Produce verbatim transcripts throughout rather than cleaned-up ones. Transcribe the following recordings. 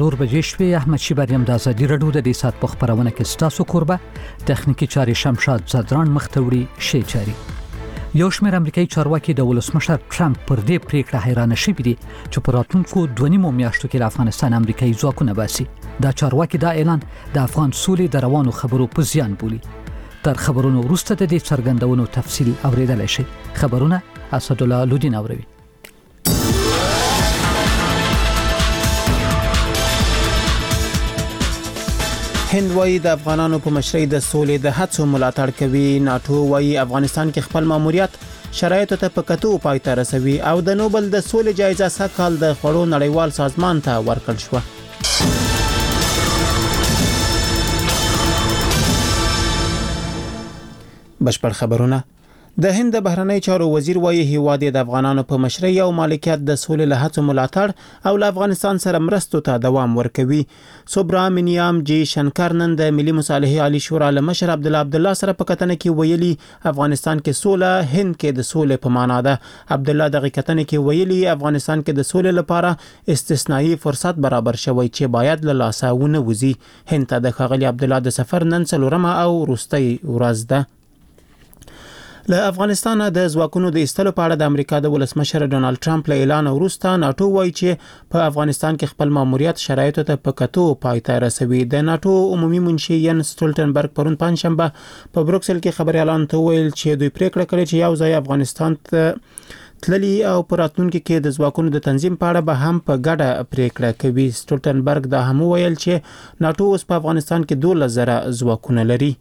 څلور بجې شوې. احمد شیبریم د ازادي راډیو د دې سات په خبرونه کې ستاسو کوربه تخنیکی چاري شمشاد زدران مختوړي شي چاري. یو شمېر امریکایي چارواکي د ولسمشر ټرمپ پر دې پریکړه حیران شوي دي چې په راتلونکو دوه نیمو میاشتو کې د افغانستان امریکایي ځواکونه باسي. دا چارواکي دا اعلان د افغان سولې د روانو خبرو په زیان بولي. تر خبرونو وروسته د دې څرګندونو تفصیل اوریدلای شي. خبرونه اسدالله لودین اوروي. هند وايي د افغانانو په مشرۍ د سولې د هڅو ملاتړ کوي. ناتو وايي افغانستان کې خپل ماموریت شرایطو ته په کتو پای ته رسوي او د نوبل د سولې جایزه سږ د خوړو نړیوال سازمان ته ورکړل شوه. بشپړ خبرونه. د هند د بهرنی چارو وزیر وايي هیواد د افغانانو په مشرۍ او مالکیت د سولې له هڅو ملاتړ او له افغانستان سره مرستو ته دوام ورکوي. سوبرامنیام جی شنکر نن د ملي مصالحې عالی شورا له مشر عبد الله عبد الله سره په کتنه کې ویلي افغانستان کې سوله هند کې د سولې په معنا ده. عبد الله دغه کتنه کې ویلي افغانستان کې د سولې لپاره استثنایی فرصت برابر شوی چې باید له لاسه ونه وځي. هند ته د ښاغلي عبد الله د سفر نن څلورمه او وروستۍ ورځ ده. له افغانستان د ځواکونو د ایستلو په اړه د امریکا د ولسمشر ډونالد ټرمپ له اعلان وروسته ناتو وایي چې په افغانستان کې خپل ماموریت شرایطو ته په کتو پای ته رسوي. د ناتو عمومي منشي ین سټولټنبرګ پرون پنځشنبه په بروکسل کې خبريالانو ته ویل چې دوی پریکړه کړې چې یو ځای افغانستان ته تللی او په راتلونکي کې د ځواکونو د تنظیم په اړه به هم په ګډه پریکړه کوي. سټولټنبرګ دا هم ویل چې ناتو اوس په افغانستان کې دوه زره ځواکونه لري.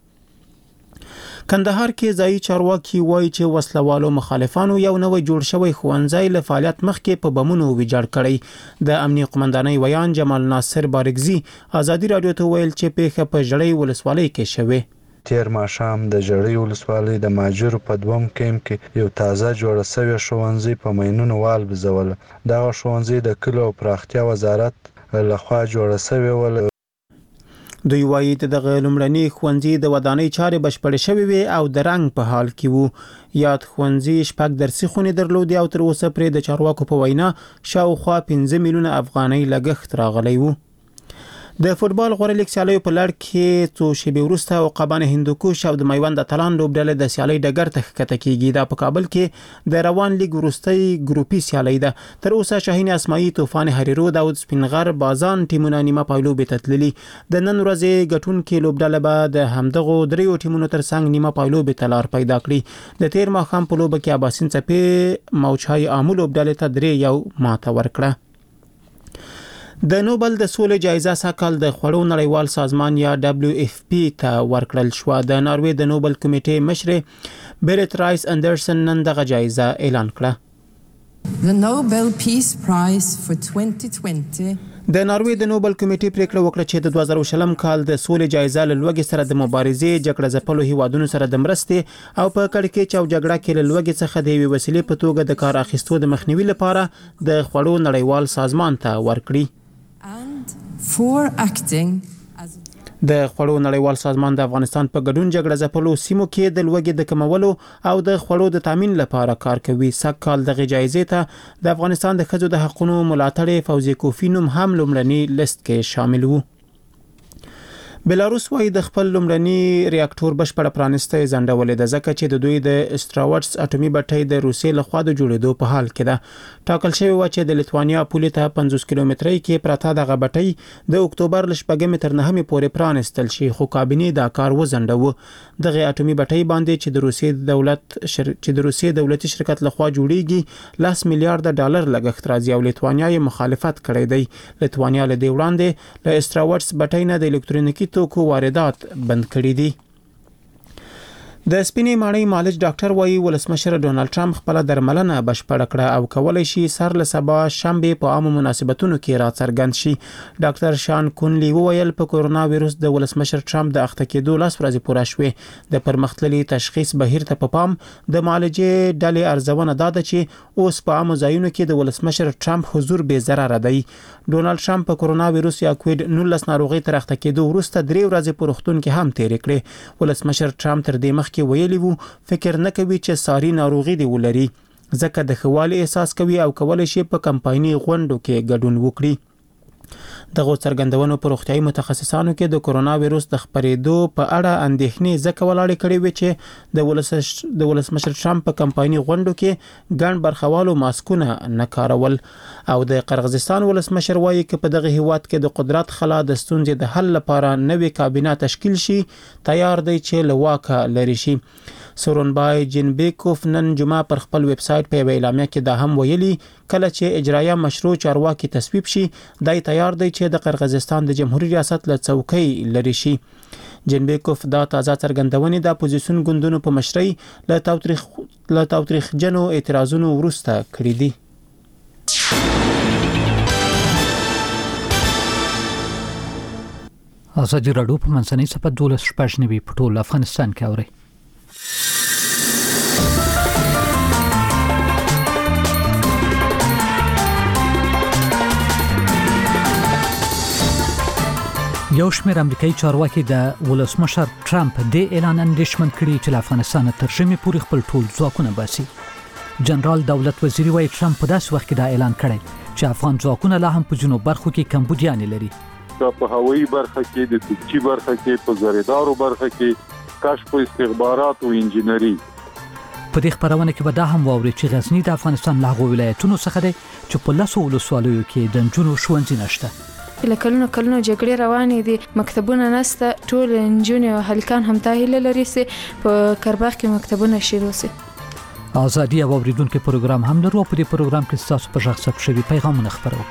کندهار کې ځایي چارواکي وایي چې وسلوالو مخالفانو یو نوې جوړ شوی ښوونځی له فعالیت مخکې په بمونو ویجاړ کړی. د امنیه قومندانۍ ویان جمال ناصر بارګزي ازادي راډیو ته ویل چې پیښه په جړۍ ولسوالۍ کې شوې. تیر ماښام د جړۍ ولسوالۍ د ماجرو په دوم کیمپ کې یو تازه جوړ شوی ښوونځی په مینونو وال بزول. دا ښوونځی د کلو او پراختیا وزارت لخوا جوړ شوی ول. دوی وایي چې دغه لومړني ښوونځي د ودانۍ چارې بشپړې شوې وي او د رنګ په حال کې وو. یاد ښوونځي شپږ درسي خونې درلودي او تر اوسه پرې د چارواکو په وینا شاوخوا پنځه میلیونه افغانۍ لګښت راغلی وو. د فوتبال غوړه لیګ سیالیو په لړ کې څو شېبې وروسته عقبان هندوکوش او د میوند اتلان لوبډلې د سیالۍ ډګر ته ښکته کیږي. دا په کابل کې د روان لیګ وروستۍ ګروپي سیالۍ ده. تر اوسه شاهین اسماعیل، طوفان هریرود او سپینغر بازان ټیمونه نیمه پایلوبې ته تللي. د نن ورځې ګټونکې لوبډله به د همدغو دریو ټیمونو ترڅنګ نیمه پایلوبې ته لار پیدا کړي. د تیر ماښام په لوبه کې اباسین څپې موچای عامو لوبډلې ته درې یو ماته ورکړه. د نوبل د سولې جایزه سږ د خوړو نړیوال سازمان یا دبليو اف پی ته ورکړل شو. د ناروې د نوبل کمیټې مشر بیرت رایس اندرسن نن دغه جایزه اعلان کړه. The Nobel Peace Prize for twenty twenty د ناروې د نوبل کمیټې پریکړه وکړه چې د دوه زره شلم کال د سولې جایزه له لوګي سره د مبارزې جګړه ځپلو هیوادونو سره د مرستې او په کړکېچ او جګړه کې له لوګي څخه د یوې وسیلې په توګه د کار اخیستو د مخنیوي لپاره د خوړو نړیوال سازمان ته ورکړي. for acting as د خوړو نړیوال سازمان د افغانستان په ګډون جګړه ځپلو سیمو کې د لوګي د کمولو او د خوړو د تامین لپاره کار کوي. سږ کال دغه جایزې ته د افغانستان د ښځو د حقوقو ملاتړ فوزي کوفی نوم هم لومړني لیست کې شامل وو. بلاروس وايي د خپل لومړني ریاکټور بشپړه پرانسته ځنډولې ده ځکه چې د دوی د استراوټس اټومي بټۍ د روسیې لخوا د جوړېدو په حال کې ده. ټاکل شوی و چې د لیتوانیا پولې ته پنځوس کیلومترۍ کې پراته دغه بټۍ د اکتوبر ل شپږمې تر نهمې پورې پرانستل شي، خو کابینې دا کار وځنډاوه. دغه اټومي بټۍ باندې چې د روسیې دولت شر... چې د روسیې دولتي شرکت لخوا جوړیږي لاس میلیارډ ډالر لګښت راځي او لیتوانیا یې مخالفت کړی دی. لیتوانیا له دې وړاندې له استراوټس بټۍ نه د الکترونیکي توکو واردات بند کړي دي. د سپینې ماڼۍ مالج ډاکټر وایي ولسمشر ډونالد ټرمپ خپل درملنه بشپړ کړه او کولای شي سر له سبا شنبه په عامو مناسبتونو کې راڅرګند شي. ډاکټر شان کونلی وویل په کورونا وایروس د ولسمشر ټرمپ د اخته کېدو لاس ورځې پوره شوې. د پرمختللي تشخیص بهیر ته په پام د معالجې ډلې ارزونه داده چې اوس په عامو ځایونو کې د ولسمشر ټرمپ حضور بې ضرر دی. ډونالد ټرمپ په کورونا وایروس یا کووډ نولس ناروغي تر اخته کېدو وروسته درې ورځې په روغتون کې هم تېرې کړې. ولسمشر ټرمپ تر دې مخکې ویلي وو فکر نه کوي چې ساري ناروغي دی ولري ځکه د خوالي احساس کوي او کولای شي په کمپایني غونډو کې ګډون وکړي. دغه څرګندونو پر روغتیايي متخصصانو کې د کرونا وایروس د خپرېدو په اړه اندېښنې ځکه ولاړې کړې وې چې د ولس د ولسمشر ټرمپ په کمپایني غونډو کې ګڼ برخوالو ماسکونه نه کارول او د قرغیزستان ولسمشر وایي چې په دغه هیواد کې د قدرت خلا د ستونزې د حل لپاره نوې کابینه تشکیل شي تیار دی چې له واکه لري شي. سورونبای جینبیکوف نن جمعه پر خپل ویب سټ په اعلامیه کې دا هم ویلي کله چې اجرایه مشروع چارواکي تصویب شي دای تیار دی چې د قرغیزستان د جمهوریت ریاست له څوکۍ لري شي. جینبیکوف دا تازه څرګندونې د اپوزیسیون ګوندونو په مشرۍ له تاوتریخ له تاوتریخجنو اعتراضونو وروسته کړې دي. ازادي راډیو په منځنۍ صفحه دولس شپږ نوي په ټول افغانستان کې اوري. یو شمېر امریکایي چارواکي د ولسمشر ټرمپ د اعلان اندېښمن کړي چې له افغانستان تر ژمي پورې خپل ټول ځواکونه باسي. جنرال دولت وزیری وايي ټرمپ په داسې وخت کې دا اعلان کړی چې افغان ځواکونه لا هم په جنوب برخو کې کمبودیان لري. په هوایي برخه کې د توپچي برخه کې په زریدارو برخه کې کشف او استخبارات او انجینری. په دې خبرونه کې به دا هم واوري چې غزنی د افغانستان له هغو ولایتونو څخه دی چې په لاسو ولسوالیو کې د نجونو ښوونځي نشته. لکلونو کلونو جګړې روانې دي مکتبونه نسته ټول نجونې او هلکان هم دا هیله لري چې په کرباخ کې مکتبونه شروع شي. ازادي او اوریدونکو پروګرام هم لرو په دې پروګرام کې تاسو په ځخ ثبت شوی پیغامونه خبرو.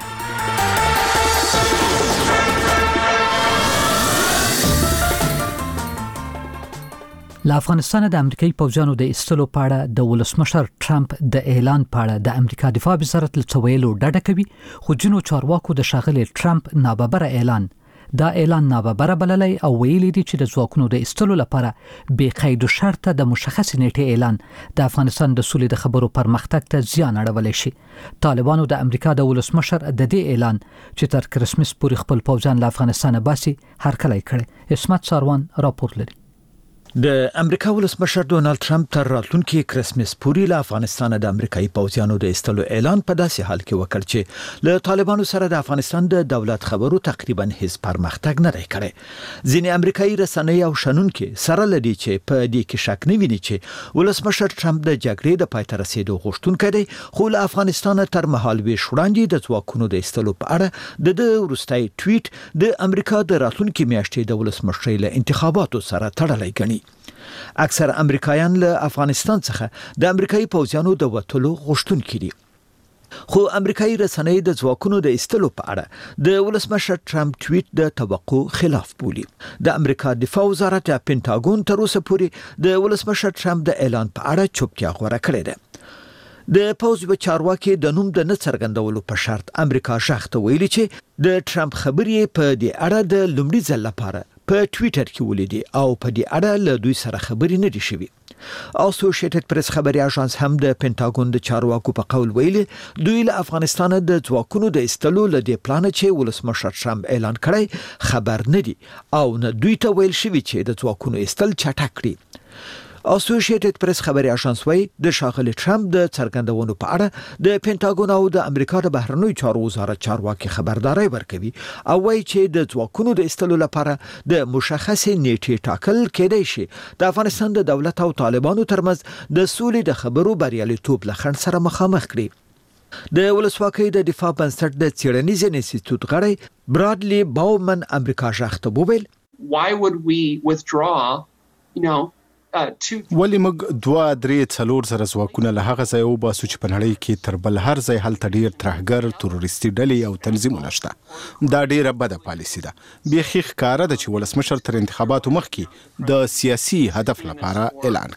له افغانستان د امریکایي پوځیانو د ایستلو په اړه د ولسمشر ټرمپ د اعلان په اړه د امریکا دفاع وزارت له څویلو ډډه کوي خو جنو چارواکو د ښاغلي ټرمپ ناببره اعلان دا اعلان ناببره بللی او ویلي دي چې د ځواکونو د ایستلو لپاره بې قید شرطه د مشخص نیټې اعلان د افغانستان د سولې د خبرو پرمختګ ته زیان اړولی شي. طالبانو د امریکا د ولسمشر د دې اعلان چې تر کرسمس پورې خپل پوځیان له افغانستانه باسي هرکلی کړی. اسمت ساروان راپور لري. د امریکا ولسمشر ډونالد ټرمپ تر راتلونکي کرسمس پورې له افغانستان د امریکایي پوځیانو د ایستلو اعلان په داسې حال کې وکړ چې له طالبانو سره د افغانستان د دولت خبرو تقریبا هیڅ پرمختګ نه دی کړی. ځینې امریکایي رسنۍ او شنونکي سره لدی چې په دې کې شک نه ویني چې ولسمشر ټرمپ د جګړې د پای ته رسیدو غوښتونکی دی خو له افغانستان تر مهال ویش وړاندې د ځواکونو د ایستلو په اړه د د وروستي ټویټ د امریکا د راتلونکي میاشتې د ولسمشر له انتخاباتو سره تړلی ګڼي. اکثر امریکایان له افغانستان څخه د امریکایي پوځیانو د وټلو غوښتونکي دي. خو امریکایي رسنۍ د ځواکونو د ایستلو په اړه د ولسمشر ټرمپ ټویټ د توقع خلاف بولي. د امریکا دفاع وزارت یا پینټاګون تر اوسه پورې د ولسمشر ټرمپ د اعلان په اړه چوپتیا غوره کړې ده. د پوز و چارواکي د نوم د نه څرګندولو په شرط امریکا شخته ویلي چې د ټرمپ خبرې په دې اړه د لومړي ځل لپاره په ټویټر کې ولیدي او په دې اړه له دوی سره خبرې نه دي شوي. اسوسییټډ پریس خبري اژانس هم د پینټاګون د چارواکو په قول ویلي دوی له افغانستان د ځواکونو د ایستلو له دې پلان چې ولسمشر ټرمپ اعلان کړی خبر نه دي او نه دوی ته ویل شوي چې د ځواکونو ایستل چټک کړي. اسوسییټډ پریس خبري اژانس وايي د شاغلي ټرمپ د څرګندونو په اړه د پینټاګون او د امریکا د بهرنیو چارو وزارت چارواکي خبرداري ورکوي او وايي چې د ځواکونو د ایستلو لپاره د مشخصې نیټې ټاکل کېدای شي د افغانستان د دولت او طالبانو ترمنځ د سولې د خبرو بریالیتوب له خنډ سره مخامخ کړي. د ولسواکۍ د دفاع بنسټ د څېړنیز انسټیټیوټ غړی برادلی باومن امریکا ژغته وویل why would we withdraw you know ولی موږ دوه درې څلور زره ځواکونه له هغه ځای وباسو چې په نړۍ کې تر بل هر ځای هلته ډیر ترهګر تروریستي ډلې او تنظیمونه شته. دا ډیره بده پالیسي ده. بیخي ښکاره ده چې ولسمشر تر انتخاباتو مخکې د سیاسي هدف لپاره اعلان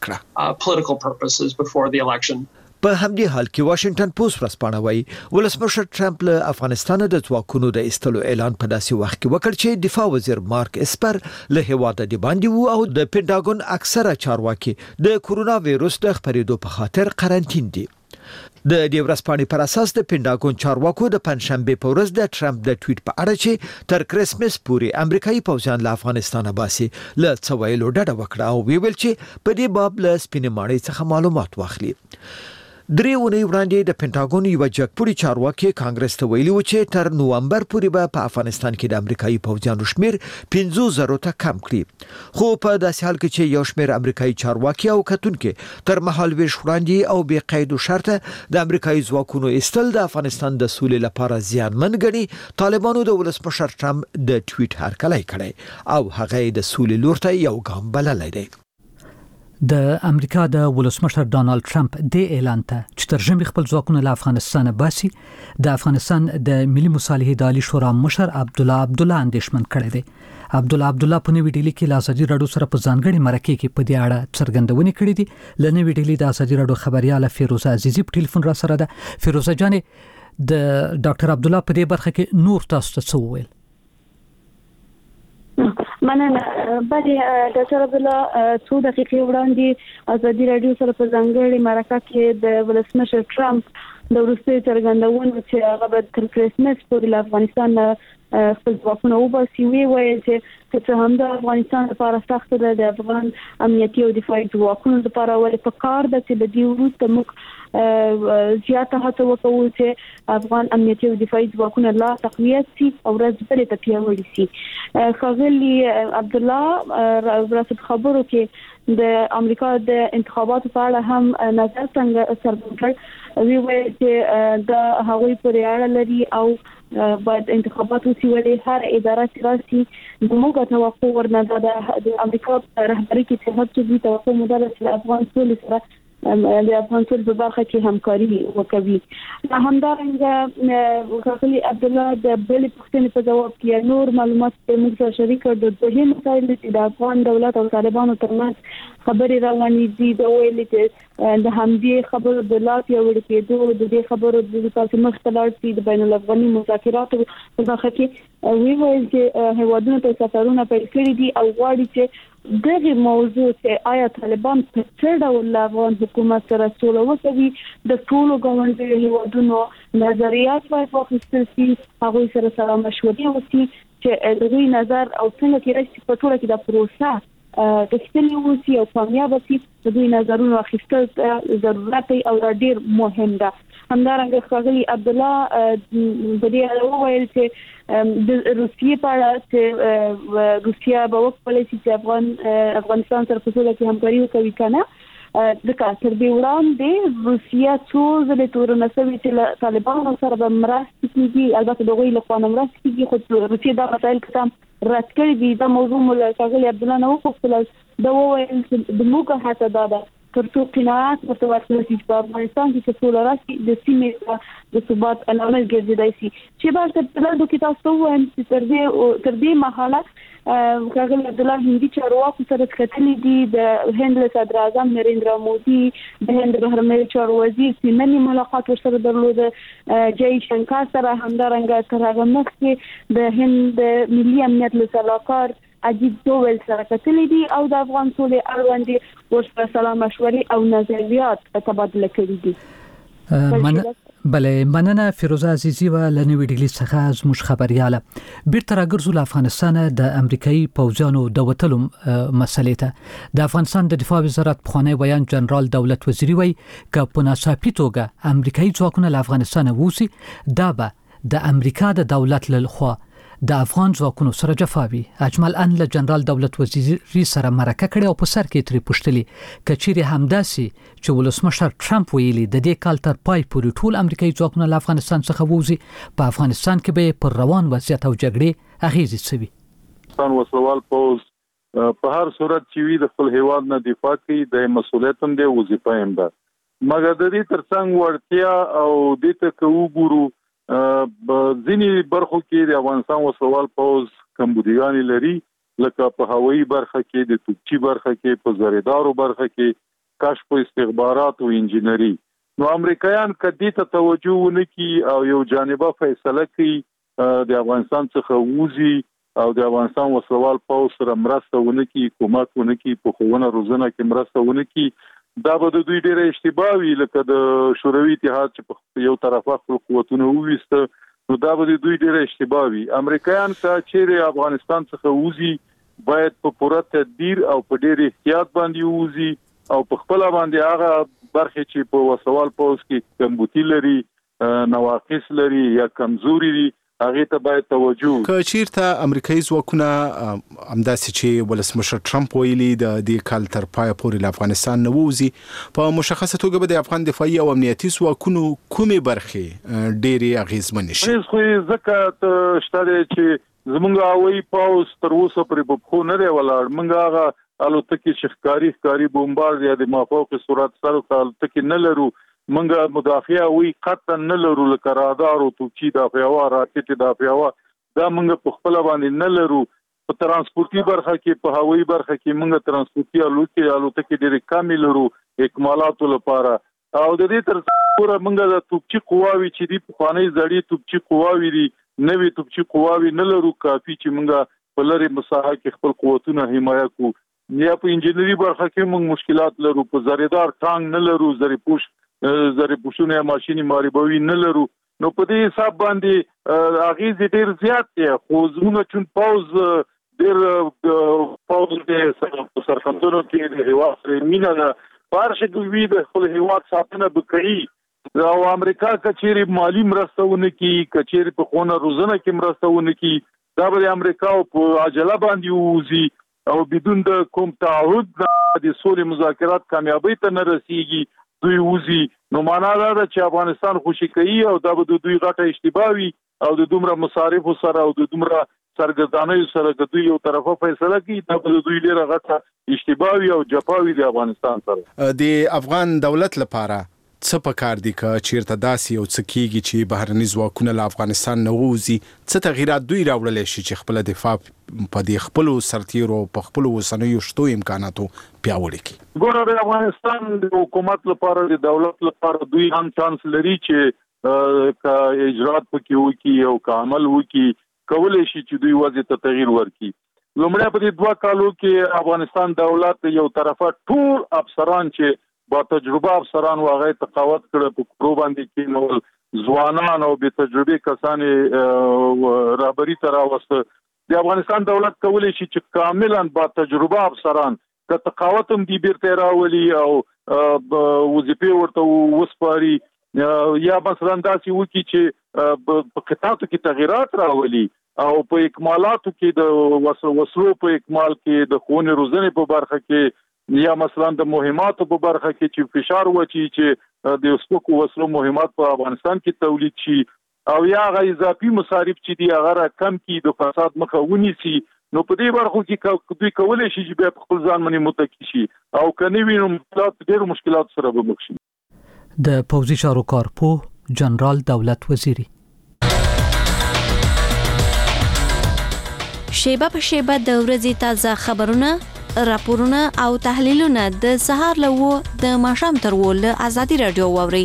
کړه. په همدې حال کې واشنگټن پوسټ ورځپاڼه وايي ولسمشر ټرمپ له افغانستان د ځواکونو د ایستلو اعلان په داسې وخت کې وکړ چې دفاع وزیر مارک اسپر له هیواده دی باندې وو او د پینټاګون اکثره چارواکي د کورونا وایروس د خپرېدو په خاطر قرنټین دي. د دې ورځپاڼې پر اساس د پینټاګون چارواکو د پنځشنبه په ورځ د ټرمپ د ټویټ په اړه چې تر کرسمس پورې امریکایي پوځیان له افغانستانه باسي له څویلو ډډه وکړه او ویل چې په دې باب له سپینې ماڼۍ څخه معلومات واخلي. درې ونې وړاندې د پینټاګون یو جګپوړي چارواکي کانګرس ته ویلي و چې تر نوامبر پورې به په افغانستان کې د امریکایي پوځیانو شمیر پنځه زره ته کم کړي، خو په داسې حال کې چې یو شمیر امریکایي چارواکي او کتونکي تر مهال ویش وړاندې او بې قید و شرطه د امریکایي ځواکونو ایستل د افغانستان د سولې لپاره زیانمن ګڼي، طالبانو د ولسمشر ټرمپ د ټویټ هرکلی کړی او هغه د سولې لور ته یو ګام بللی دی. د امریکا د ولسمشر ډانلډ ټرمپ د اعلان ته چې تر ژمي خپل ځواکونه له افغانستان باسي، د افغانستان د ملي مصالحې د عالی شورا مشر عبدالله عبدالله اندېښمن کړی دی. عبدالله عبدالله په نوې ډیلي کې له ازادي راډیو سره په ځانګړي مرکه کې په دې اړه څرګندونې کړې دي. له نوې ډیلي د ازادي راډیو خبرياله فیروزه عزیزی په ټلیفون را سره ده. فیروزه جانې، د ډاکټر عبدالله په دې برخه کې نور تاسو ته څه وویل؟ مننه. بلې ډاکټر عبدالله څو دقیقې وړاندې ازادي راډیو سره په ځانګړي مرکه کې د ولسمشر ټرمپ د وروستي څرګندونو چې هغه به تر کرسمس پورې له افغانستان خپل ځواکونه وباسي، وی ویل چې چې هم د افغانستان لپاره سخت ده، د افغان امنیتي او دفاعي ځواکونو لپاره ولې په کار ده چې د دې وروسته موږ زیاته هڅه وکړو چې افغان امنیتي او دفاعي ځواکونه لا تقویت شي او ورځ بلې ته پیاوړي شي. ښاغلي عبدالله راسب خبرو کې د امریکا د انتخاباتو په اړه هم نظر څنګه څرګند کړ، وی ویل چې د هغوی پورې اړه لري او باید انتخابات وشي، ولې هر اداره چې راشي زموږ توقع ورنه ده د امریکا رهبري کې چې هڅه کوي توقع مدار چې افغان سولې سره د افغانستان په برخه کې همکاري وکوي. همدارنګه ښاغلي عبدالله د بلې پوښتنې په جواب کې نور معلومات موږ سره شریک کړل. د دوه مسایل چې د افغان دولت او طالبانو ترمنځ خبرې روانې دي، د ویلي چې د همدې خبرو د لا پیاوړي کېدو، د دې خبرو د تاسو مختلف دي د بین الافغاني مذاکراتو په برخه کې وی ویل چې هیوادونو ته سفرونه پیل کړي دي او غواړي چې دغه موضوع چې آیا طالبان په څه ډول افغان حکومت سره سوله وکړي، د ټولو ګاونډیو هیوادونو نظریات باید واخیستل شي، هغوی سره سره مشورې وشي چې د دوی نظر او څنګه کېدای شي په ټوله کې د پروسه رښتینی وشي او کامیاب شي. د دوی نظرونو اخیستل ضرورت دی او ډیر مهم ده. همدارنګه ښاغلي عبدالله په دې اړه وویل چې د روسیې په اړه چې روسیا به وکولای شي چې افغان افغانستان سره په ټوله کې همکاري وکړي کنه. د کاتر دی وړاندې روسیا څو ځله تورونه سوي چې طالبانو سره به مرسته کیږي، البته دغه له خوا مرسته کیږي، خو روسیا دا مسایل کتام رد کړی دي. دا موضوع مول ښاغلي عبدالله نو وکړل دا وویل چې د موږ هڅه ده ده تر څو قناعت ورته ورکړل شي په افغانستان کې څه سوله راشي، د سیمې د ثبات عامل ګرځیدای شي. چې بل څه په دې کې تاسو وایم چې تر دې تر دې مرحله ښاغلي عبدالله هندي چارواکو سره کتلې دي، د هند له صدر اعظم نریندرا مودي، د هند بهرنی چارو وزیر سیمني ملاقات ورسره درلود، جای شنکار سره همدارنګه تر هغه مخکې د هند ملي امنیت له سلاکار اجیب دوول سره کتلې دي او د افغان سولې اړوند ورسره سلام مشورې او نظریات تبادله کړي دي. من بله مننه فیروزه عزیزی و لنوی ډیلی څخه زموږ خبرياله. بیرته راګرځو له افغانستان د امریکایي پوځیانو د وټلو مسلې ته. د افغانستان د دفاع وزارت پخوانی ویان جنرال دولت وزیری وی که په ناڅاپي توګه امریکایي ځواکونه له افغانستان ووځي، دا به د امریکا د دولت له خوا د افغان ځواکونو سره جفاوي. اجمل ان له جنرال دولت وزیری سره مرکه کړې او په سر کې ترې پوښتلي کچېرې همداسي چې ولسمشر ټرمپ ویلي د دې کال تر پای پورې ټول امریکایي ځواکونه له افغانستان څخه ووځي، په افغانستان کې به پر روان وضعیت او جګړې اغیزې څه وي. افغان وسلوال پوز په هر صورت چې وي د خپل هیواد نه دفاع کوي، د مسؤلیت هم دی، وظیفه هم ده، مګر د دې ترڅنګ ورتیا او د ته کو ګورو ځینی برخو کې د افغانستان وسلوال پوز کمبودیان لري، لکه په هوایي برخه کې، د توپچی برخه کې، په زریدارو برخه کې، کشف او استخبارات او انجینری. نو امریکایان کدی ته توجه ونکي او یو جانبه فیصله کوي د افغانستان څخه ووزي او د افغانستان وسلوال پوز سره مرسته ونکي، کومک ونکي، په خوونه روزنه کې مرسته ونکي، دا به د دوی ډېر اشتباه وي. لکه د شوروي اتحاد چې په یو طرفه خپل قوتونه وویسته، نو دا به د دوی ډېر اشتباه وي. امریکایان که چیرې افغانستان څخه ووزي باید په پوره تدبیر او په ډېر احتیاط باندې ووزي او په خپل باندې هغه برخه چې په وسوال پوز کې کمبوتی لري نواقص لري یا کمزوري دي هغه ته باید توجه که چیرته امریکایي ځواکونه همداسې چې ولسمشر ټرمپ ویلي د دې کال تر پای پورې له افغانستان نه ووځي په مشخصه توګه به د افغان دفاعي او امنیتي ځواکونو کومې برخې ډېرې اغیزمنې شي؟ خو ځکه شته چې زمونږ هوایي پوځ تر اوسه پرې په پښو نه دی ولاړ. موږ هغه الوتکې چې ښکاري ښکاري بمبارد یا د مافوق سرعت سره الوتکې نه لرو. منګه مدافع وی قطعا نه لرو لکه رادار او توپچی دافع وا راکټ دافع وا دا منګه په خپل باندې نه لرو. په ترانسپورتي برخه کې په هوایي برخه کې منګه ترانسپورتي الوتکې الوتکې ډېرې کم لرو اکمالاتو لپاره او د دې تر څو منګه د توپچی قواوی چې دی په خاني زړی توپچی قواوی دي نوې توپچی قواوی نه لرو کافي چې منګه په لری مساحه کې خپل قوتونه حمایت کو. یا په انجنیری برخه کې موږ مشکلات لرو. په زریدار ټانک نه لرو زری پوش زری پوشونه ماشيني ماربوي نه لرو. نو په دې حساب باندې اغیز ډیر زیات دی. خو زموږ چون پاوز ډیر پاوز د سرخندونو کې د هوا سره مینا نه پارشه کوي د خپل هوا ساتنه وکړي او امریکا کچېری مالی مرستهونه کې کچېری په خونه روزنه کې مرستهونه کې دا به امریکا په عجله باندې ووزي او بدون د کوم تعهد د سولې مذاکرات کامیابی ته نه رسیږي دوی وزي. نو معنا دا ده چې افغانستان خوشي کوي او دا به دوی غټه اشتباهي او د دومره مصارف سره او د دومره سرګردانۍ سره د دوی یو طرفه فیصله کوي دا به دوی ډیره غټه اشتباهي او جفاوي د افغانستان سره. د افغان دولت لپاره څه پکار دي که چیرته داسې یو څه کیږي چې بهرني ځواکونه له افغانستان نه ووځي څه تغیرات دوی راوړلی شي چې خپل دفاع په دې خپلو سرتیرو په خپلو اوسنیو شتو امکاناتو پیاوړي کړي؟ ګوره د افغانستان د حکومت لپاره د دولت لپاره دوی هم چانس لري چې که اجرات پکې وکړي او که عمل وکړي کولی شي چې دوی وضع ته تغییر ورکړي. لومړی په دې دوه کالو کې افغانستان دولت یو طرفه ټول افسران چې با تجربه افسران واغې تقاوت کړه په کورو باندې کې نو ځوانان او به تجربه کسان رهبری تر اوسه د افغانستان دولت کولی شي چې کاملا با تجربه افسران که تقاوت هم دی بیرته راولي او وظیفه ورته وسپاري یا مثلا داسې وکړي چې په قطاعاتو کې تغیرات راولي او په اکمالاتو کې د وسلو په اکمال کې د ښوونې روزنې په برخه کې یا مثلا د مهماتو په برخه کې چې فشار وچی چې د سپکو وسلو مهمات په افغانستان کې تولید شي او یا غي اضافي مصارف چې دی هغه کم کی د فساد مخه ونیسي. نو په دې برخو کې دوی کولای شي چې په خپل ځان باندې متکی شي او کني وینم مشکلات ډېر مشکلات سره به مخ شي. د پوځي چارو کارپوه جنرال دولت وزیری شیبه په شیبه د ورځې تازه خبرونه راپورونه او تحلیلونه د سهار لوو د ماښام تر ول ازادي رادیو ووري.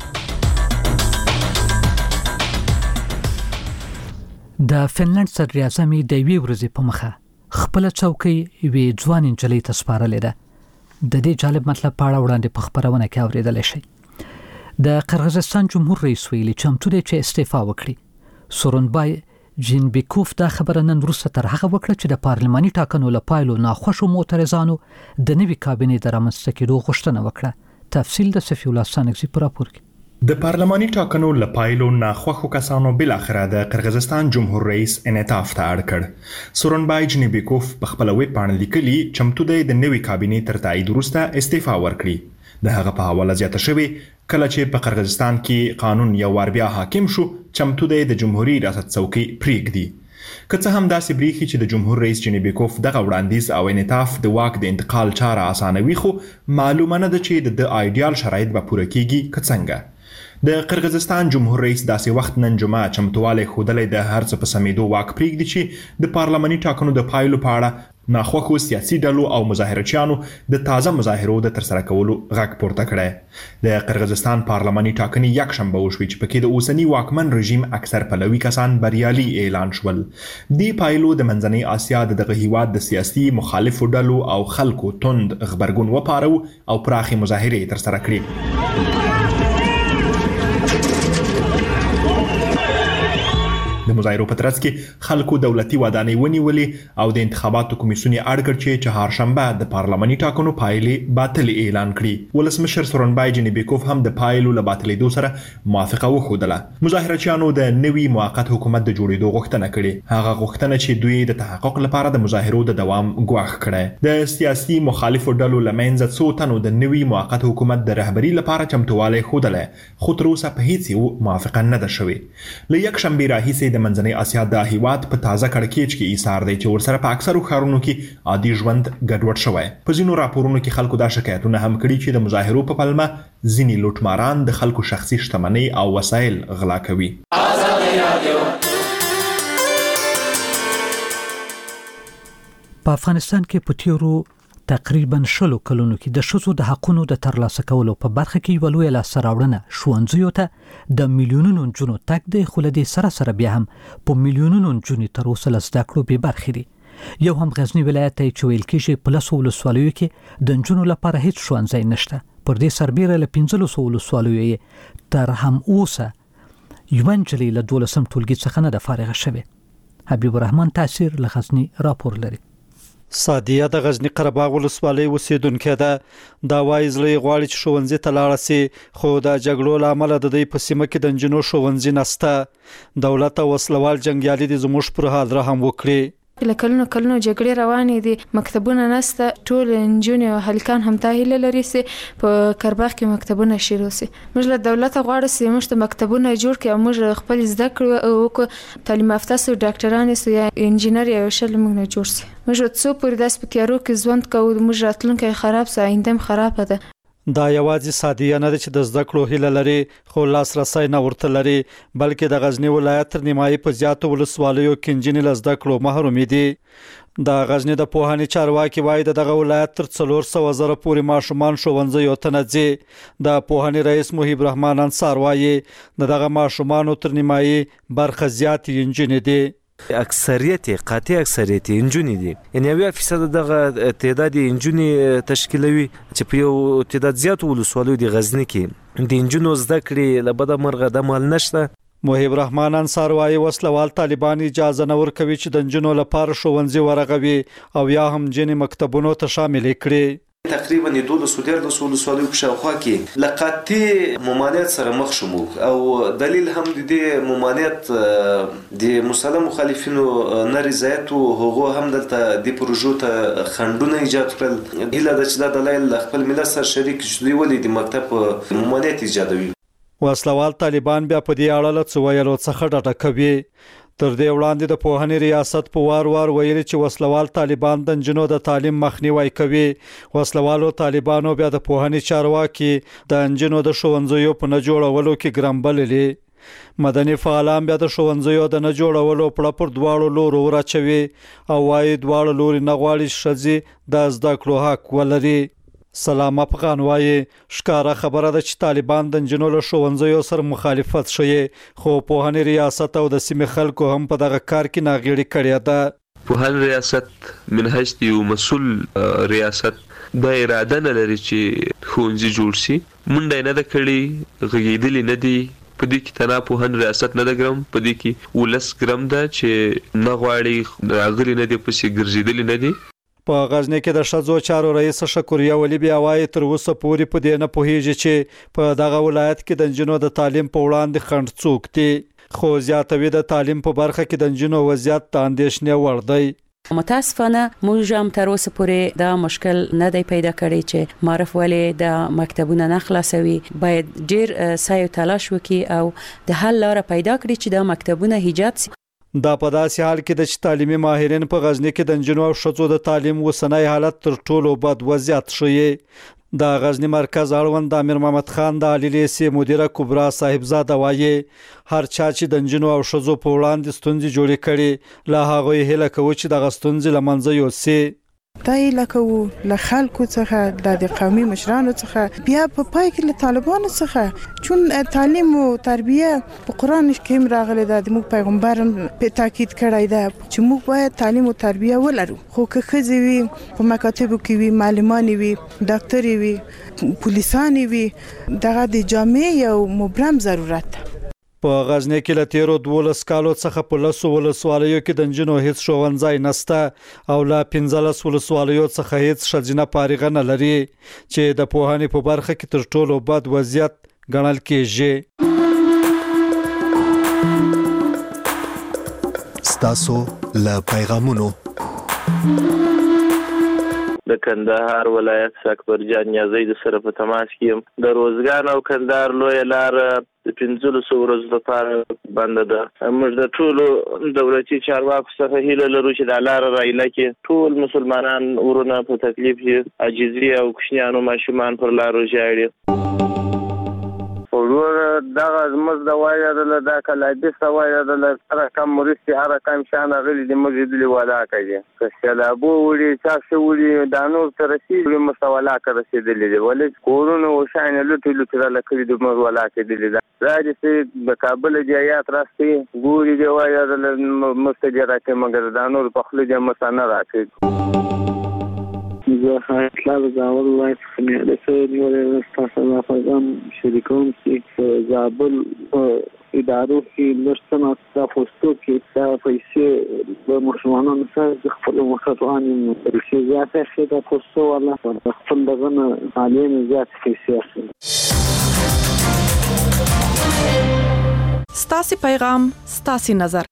د فنلند صدر اعظم د وی ورځې په مخه خپل چوکۍ وی ځوان انجلۍ ته سپارلې ده. د دې جالب مطلب په اړه وړاندې په خبرونه کې اوریدل شي. د قرغیزستان جمهور رئیس ویلي چمتو دی چې استعفا وکړي. سورونبای جینبیکوف دا خبره نن وروسته تر هغه وکړه چې د پارلماني ټاکنو لپاره ناخوښو معترضانو د نوي کابینې د رامنځته کېدو غوښتنه وکړه. تفصیل د صفی الله سانګزي په راپور کې. د پارلماني ټاکنو لپاره ناخوښو کسانو بل اخره د قرغیزستان جمهور رئیس انعطاف ته اړ کړ. سورونبای جینبیکوف په خپل ویب باندې لیکلي چمتو دی د نوي کابینې تر تایید وروسته استعفا ورکړي. د هغه په حواله زیاته شوی کله چې په قرغیزستان کې قانون یو وار بیا حاکم شو چمتو دی د جمهوریت ریاست څوکۍ پریږدي. که څه هم داسې بریخي چې د جمهور رئیس جینبیکوف دغه وړاندیز او انعطاف د واک د انتقال چاره اسانوي خو معلومه نه ده چې د آیډیال شرایط به پوره کیږي که څنګه. د قرغیزستان جمهور رئیس داسې وخت نن جمعه چمتوالی ښودلی د هر څه په سمېدو واک پریږدي چې د پارلماني ټاکنو د پایلو په اړه ناخوښو سیاسي ډلو او مظاهرچیانو د تازه مظاهرو د ترسره کولو غږ پورته کړی. د قرغیزستان پارلماني ټاکنې یکشنبه وشوې چې پکې د اوسني واکمن رژیم اکثر پلوي کسان بریالي اعلان شول. دې پایلو د منځنۍ اسیا د دغه هیواد د سیاسي مخالفو ډلو او خلکو توند غبرګون وپارو او پراخې مظاهرې ترسره کړې. د مظاهرو په ترڅ کې خلکو دولتي ودانۍ ونیولې او د انتخاباتو کمیسیون یې اړ کړ چې چهارشنبه د پارلماني ټاکنو پایلې باطلې اعلان کړي. ولسمشر سورنبای جنبیکوف هم د پایلو له باطلېدو سره موافقه وښودله. مظاهرچیانو د نوي موقت حکومت د جوړېدو غوښتنه کړې، هغه غوښتنه چې دوی د تحقق لپاره د مظاهرو د دوام ګواښ کړی. د سیاسي مخالفو ډلو له منځه څو تنو د نوي موقت حکومت د رهبري لپاره چمتووالی ښودلی، خو تر اوسه په هیڅ یو موافقه نه ده شوې. له یکشنبې راهیسې د منځنۍ اسیا د هیواد په تازه کړکېچ کې ایثار دی چې ورسره په اکثرو ښارونو کې عادي ژوند ګډوډ شوی. په ځینو راپورونو کې خلکو دا شکایتونه هم کړي چې د مظاهرو په پلمه ځینې لوټماران د خلکو شخصي شتمنۍ او وسایل غلا کوي. په افغانستان کې په تیرو تقریبا شلو کلونو کې د ښځو د حقونو د ترلاسه کولو په برخه کې یوه لویه لاسته راوړنه ښوونځیو ته د میلیونونو نجونو تګ دی، خو له دې سره سره بیا هم په میلیونونو نجونې تر اوسه له زده کړو بې برخې دي. یو هم غزني ولایت ته چې ویل کېږي په لسو ولسوالیو کې د نجونو لپاره هیڅ ښوونځی نشته. پر دې سربیره له پنځلسو ولسوالیو یې تر هم اوسه یوه نجلۍ له دولسم ټولګي څخه نه ده فارغه شوې. حبیب الرحمن تاثیر له غزني راپور لري. سادیه د غزنی قره باغ ولسوالۍ اوسیدونکې ده. دا وایي زړه غواړي چې ښوونځي ته لاړه سي، خو د جګړو له امله د دې په سیمه کې د نجونو ښوونځي نشته. دولت او وسلوال جنګیالي دي زموږ پر حال رحم وکړي. له کلونو کلونو جګړې روانې دي، مکتبونه نشته، ټول نجونې او هلکان هم ته هیله لري چې په کرباغ کې مکتبونه شروع شي. موږ له دولت غواړو چې موږ ته مکتبونه جوړ کړي او موږ خپل زده کړو او تعلیم یافته سو ډاکټران سو یا انجینر یا شل موږ نه جوړ شي. موږ څو پورې داس پکې کې ژوند کوو، موږ راتلونکي خراب سه، آینده خراب ده. دا یوازې سادیه نه ده چې د زده کړو هیله لري، خو لاسرسی نه ورته لري، بلکې د غزنی ولایت تر نیمایي په زیاتو ولسوالیو کې نجونې له زده کړو محرومې دي. د غزنی د پوهنې چارواکي وایي د دغه ولایت تر څلور سوه زره پورې ماشومان ښوونځیو ته نه ځي. د پوهنې رئیس محیب رحمان انصار وایي د دغه ماشومانو تر نیمایي برخه زیاتې نجونې دي. اکثریت قاطع اکثریت انجونی دي، یعنی اویا فیصد دغه تعداد انجونی تشکیلوي چې په یو تعداد زیات ولسوالیو د غزنی کې د انجونو زده کړې له بده مرغه د مال نشته. محیب رحمان انصار وايي وسلوال طالبان اجازه نه ورکوي چې د انجونو لپاره ښوونځي ورغوي او یا هم جنې مکتبونو ته شامل کړي. تقریبا د دولس و دیارلس ولسوالیو په شاوخوا کې له قاطع ممانعت سره مخ شو او دلیل هم د دې ممانعت د مسلم مخالفینو نه رضایت او هغه هم دلته د پروژو ته خنډونه ایجاد کړل. هیله ده چې دا دلایل خپل ملت سره شریک شي ولې د مکتب ممانعت ایجادوي. وسلوال طالبان بیا په دې اړه څه ویلو څخه ډډه کوي. تر دې وړاندې د پوهنې ریاست په وار وار ویلي چې وسلوال طالبان د نجونو د تعلیم مخنیوي کوي. وسلوالو طالبانو بیا د پوهنې چارواکي د نجونو د ښوونځیو په نه جوړولو کې ګرم بللي. مدني فعالان بیا د ښوونځیو د نه جوړولو پړه پر دواړو لورو وراچوي او وايي دواړو لوري نه غواړي ښځې د زده کړو حق ولري. سلام افغان وایي ښکاره خبره ده چې طالبان د نجونو له ښوونځیو سره مخالفت شوی، خو پوهنې ریاست او د سیمې خلکو هم په دغه کار کې ناغېړي کړې ده. پوهنې ریاست من حیث یو مسؤل ریاست دا اراده نه لري چې ښوونځي جوړ شي، منډه نه ده کړې، غږېدلي نه دي. په دې کې تنها پوهنې ریاست نه ده ګرم، په دې کې ولس ګرم ده چې نه غواړي، راغلي نه دي، پسې ګرځېدلي نه دي. په غزنی کې د ښځو چارو رئیس شکریا ولی بیا وایي تر اوسه پورې په دې نه پوهیږي چې په دغه ولایت کې د نجونو د تعلیم په وړاندې خنډ څوک دي، خو زیاتوي د تعلیم په برخه کې د نجونو وضعیت د اندېښنې وړ دی. متاسفانه موږ هم تر اوسه پورې دا مشکل نه دی پیدا کړی چې معرف ولې د مکتبونه نه خلاصوي. باید ډیر سعی او تلاش وکړي او د حل لاره پیدا کړي چې د مکتبونه ایجاد شي. دا په داسې حال کې د چې تعلیمي ماهرین په غزنی کې د نجونو او ښځو د تعلیم وسنۍ حالت تر ټولو بد وضعیت ښیي. د غزنی مرکز اړوند امیر محمد خان د عالی لیسې مدیره کبرا صاحبزاده وایي هر چا چې د نجونو او ښځو په وړاندې ستونزې جوړې کړي له هغوی هیله کوو چې دغه ستونزې له منځه یوسي. دا یې لکه له خلکو څخه د قومي مشرانو څخه بیا په پای کې له طالبانو څخه چون تعلیم او تربیه په قران کې هم راغلي ده، د موږ پیغمبر په تاکید کړی ده چې موږ باید تعلیم او تربیه ولرو. خو که ښځې وي په مکاتبو کې وي، معلمان وي، ډاکټر وي، پولیسان وي، دغه د جامع یو مبرم ضرورت ده. په غزنی کې له تیرو دولس کالو څخه په لسو ولسوالیو کې د نجونو هیڅ ښوونځی نشته او له پنځلس ولسوالیو څخه هیڅ ښځینه فارغه نه لري چې د پوهنې په برخه کې تر ټولو بد وضعیت ګڼل کېږي. ستاسو له پیغامونو د کندهار ولایت اکبر جان نیازی د سره په تماس کې یم. د روزګان او کندهار لوی لار د پنځلسو ورځو لپاره بنده ده. موږ د ټولو دولتي چارواکو څخه هیله لرو چې د لار رایله کې ټول مسلمانان ورونه په تکلیف کې عاجزي او کوچنیانو ماشومان پر لارو ژاړي. ورور دغه زموږ د وایي د دا کلابي سوایي د هر کم مرستي هر کم شان غلي د موږ د ولا کوي که سلابو وړي تاسو وړي د نور تر رسیدلې مستولا کړ رسیدلې ولې کورونه او شان لټي لټي لکه د موږ ولا کېدلې دا راځي د کابل جایات راستي ګوري دی وایي د مستجره کې مګر د نور په خپل د مسانه راځي. زه خاطر زاول وای څنګه د سړي ولې تاسو نه فهم شریکوم چې زابل ادارو کې لږ تاسو کې دا پیسې د مسلمانانو سره خپل مخاطبان پیسې زیاته شي د پوسټو ولا خپل دغه عالم زیات پیسې. ستاسو پیغام ستاسو نظر.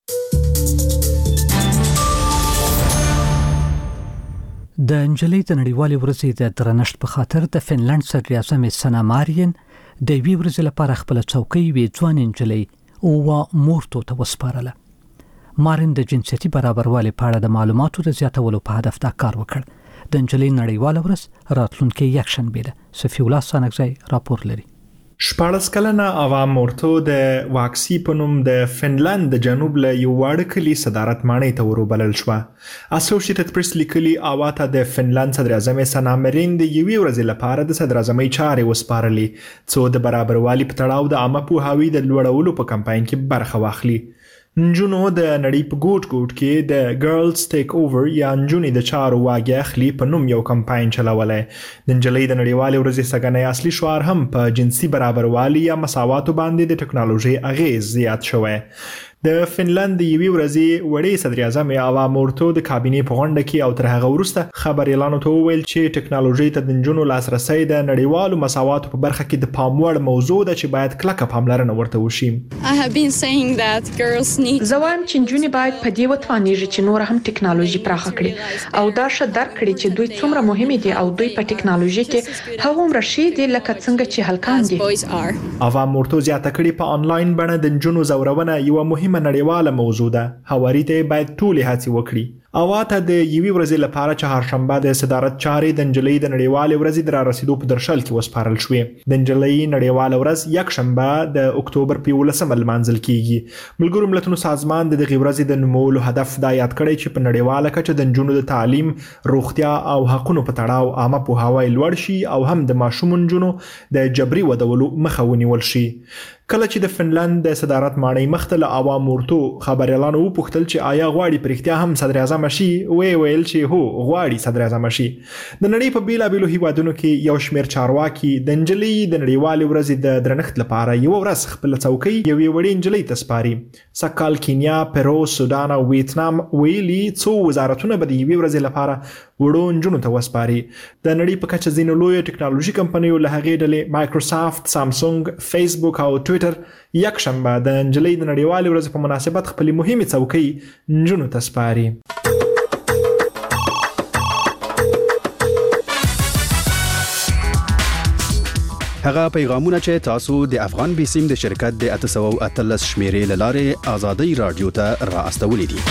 د انجلۍ د نړیوالې ورځې د درنښت په خاطر د فنلند صدر اعظم سنا مارین د وی ورځې لپاره خپل چوکۍ وی ځوان انجلۍ او مورتو ته وسپارله. مارین د جنسيتي برابروالي په اړه د معلوماتو د زیاتولو په هدف دا کار وکړ. د انجلۍ نړیواله ورځ راتلونکي یکشنبه ده. صفی الله سانګزی راپور لري. شپاړس کلنه اوا مورتو د واکسی په نوم د فنلند د جنوب له یو واړه کلي صدارت ماڼۍ ته وروبلل شوه. اسوسییټډ پریس لیکلي اوا ته د فنلند صدر اعظم سنا مارین د یوې ورځې لپاره د صدر اعظمۍ چارې وسپارلې څو د برابروالي په تړاو د عامه پوهاوي د لوړولو په کمپاین کې برخه واخلي. نجونو د نړۍ په ګوټ ګوټ کې د ګرلز ټیک اوور یا نجونې د چارو واګې اخلي په نوم یو کمپاین چلولی. د نجلۍ د نړیوالې ورځې سږنی اصلي شعار هم په جنسي برابروالي یا مساواتو باندې د ټکنالوژۍ اغیز زیات شوی. د فنلند د یوې ورځې وړې صدر اعظم اوا مورتو د کابینې په غونډه کې او تر هغه وروسته خبر اعلان ته وویل چې ټکنالوژي ته د نجونو لاسرسي د نړیوالو مساواتو په برخه کې د پام وړ موضوع ده چې باید کلکه پاملرنه ورته وشي. زوایم چې نجونې باید په دې وتوانیږي چې نور هم ټکنالوژي پراخه کړي او دا ښه درک کړي چې دوی څومره مهمه دي او دوی په ټکنالوژي کې هغومره ښه دي لکه څنګه چې هلکان دي. اوا مورتو زیاته کړي په انلاین بڼه د نجونو زورونه یو مهمه نړیواله موضوع ده. هواري ته باید ټولې هڅې وکړي. اوا ته د یوې ورځې لپاره چهارشنبه د صدارت چارې د نجلۍ د نړیوالې ورځې د رارسېدو په درشل کې وسپارل شوې. د نجلۍ نړیواله ورځ یکشنبه د اکتوبر په یولسمه لمانځل کیږي. ملګرو ملتونو سازمان د دغې ورځې د نومولو هدف دا یاد کړی چې په نړیواله کچه د نجونو د تعلیم، روغتیا او حقونو په تړاو عامه پوهاوی لوړ شي او هم د ماشوم نجونو د جبري ودولو مخه ونیول شي. کله چې د فنلند د صدارت ماڼۍ مخته له اوا مورتو خبر اعلان وپوښتل چې آیا غواړي پرېختیا هم صدر اعظم شي، وی ویل چې هو غواړي صدر اعظم شي. د نړۍ په بیلابیلو هیوادونو کې یو شمېر چارواکي د نجلۍ د نړیوالې ورځې د درنښت لپاره یو ورځ خپل څوکۍ یوې وړې نجلۍ ته سپاري. سږکال کینیا، پیرو، سودان او ویتنام ویلي څو وزارتونه به د یوې ورځې لپاره وړو نجونو ته وسپاري. د نړۍ په کچه ځینو لویو ټکنالوژي کمپنیو له هغې ډلې مایکروسافت، سامسونګ، فیسبوک او ټویټر یکشنبه د نجلۍ د نړیوالې ورځې په مناسبت خپلې مهمې څوکۍ نجونو ته سپاري. هغه پیغامونه چې تاسو د افغان بیسیم د شرکت د اته سوه اتلس شمیرې له لارې ازادي رادیو ته را استولې دي.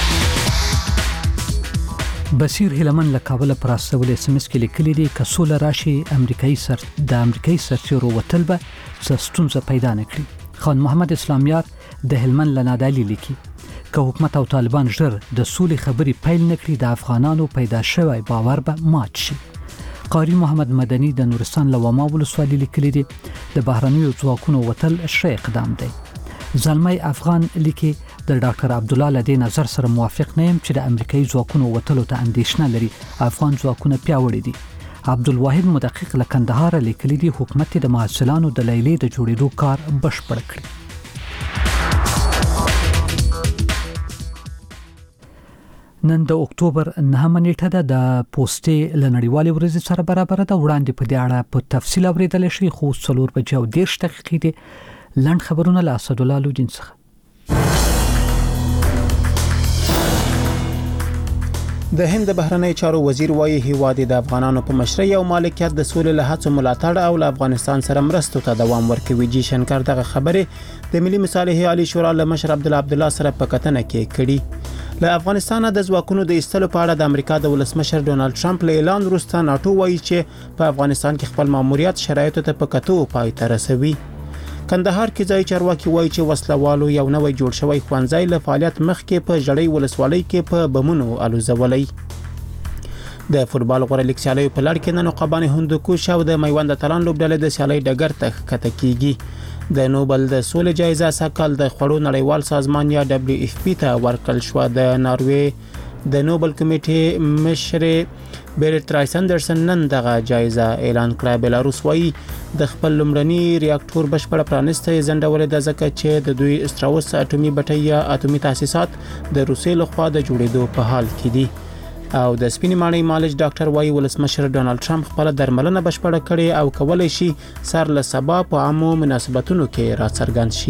بصیر هلمن له کابل پر استول اس ام اس کې لیکلي دي که سوله راشي امریکایي سر د امریکایي سرتیرو وتل به ستونزه پیدا نه کړي. خان محمد اسلامیار د هلمن له نادعلي لیکي که حکومت او طالبان ژر د سولې خبرې پیل نه کړي د افغانانو پیدا شوی باور به مات شي. قاری محمد مدني د نورستان له وما ولسوالۍ لیکلي دي د بهرنیو ځواکونو وتل ښه اقدام دی. زلمی افغان لیکي د ډاکټر عبد الله لدی نظر سره موافق نه يم چې د امریکایي ځواکونو وتلو ته اندېښنه لري. افغان ځواکونه پیاوړي دي. عبدالواحد مدقق له کندهار لیکلي دي حکومت د محصلانو د لیلې د جوړېدو کار بشپړ کړي. نن د اکتوبر نهمه نیټه ده د پوسټې له نړیوالې ورځې سره برابر ده. وړاندې په دې اړه په تفصیل اورېدل شي خو څلور بجې او دېرش دقیقې دي. لنډ خبرونه له اسدالله لودین څخه. د هند بهرنی چارو وزیر وایي هیواد د افغانانو په مشرۍ او مالکیت د سولې له هڅو ملاتړ او له افغانستان سره مرستو ته دوام ورکوي. جی شنکر دغه خبرې د ملي مصالحې عالی شورا له مشر عبدالله عبدالله سره په کتنه کې کړي. له افغانستان د ځواکونو د ایستلو په اړه د امریکا د ولسمشر ډونالد ټرمپ له اعلان وروسته ناټو وایي چې په افغانستان کې خپل ماموریت شرایطو ته په کتو پای ته رسوي. کندهار کې ځای چارواکي وایي چې وسلوالو یو نوی جوړ شوی ښوونځی له فعالیت مخکې په جړۍ ولسوالۍ کې په بمونو الوزولۍ. د فوتبال غوړه لیګ سیالیو په لړ کې نن عقبانې هندوکوش او د میوند اتلان لوبډلې د سیالۍ ډګر ته ښکته کیږي. د نوبل د سولې جایزه سکهال د خوړو نړیوال سازمان یا دبليو اف پی ته ورکړل شو. د ناروې د نوبل کمیټې مشر بیرت رایسندرسن نن دغه جایزه اعلان کړه. بلاروس وایي د خپل لومړني ریاکټور بشپړه پرانسته ځنډولې ده ځکه چې د دوی استراوس اټومي بټۍ یا اټومي تاسیسات د روسیې لخوا د جوړېدو په حال کې دي. او د سپینې ماڼۍ مالج ډاکټر وایي ولسمشر ډونالد ټرمپ خپل درملنه بشپړه کړې او کولای شي سر له سبا په عامو مناسبتونو کې راڅرګند شي.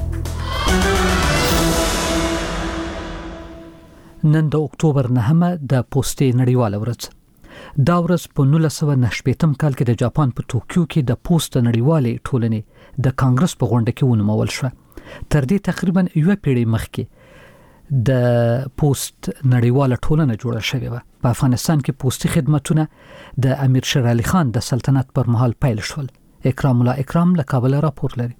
نن د اکتوبر نهمه د پوسټې نړیواله ورځ. دا ورځ په نولس سوه نهه شپېتم کال کې د جاپان په ټوکیو کې د پوسټ نړیوالې ټولنې د کانګرس په غونډه کې ونومول شوه. تر دې تقریبا یوه پیړۍ مخکې د پوسټ نړیواله ټولنه جوړه شوې وه. په افغانستان کې پوسټي خدمتونه د امیر شیر علي خان د سلطنت پر مهال پیل شول. اکرام الله اکرام له کابل راپور لري.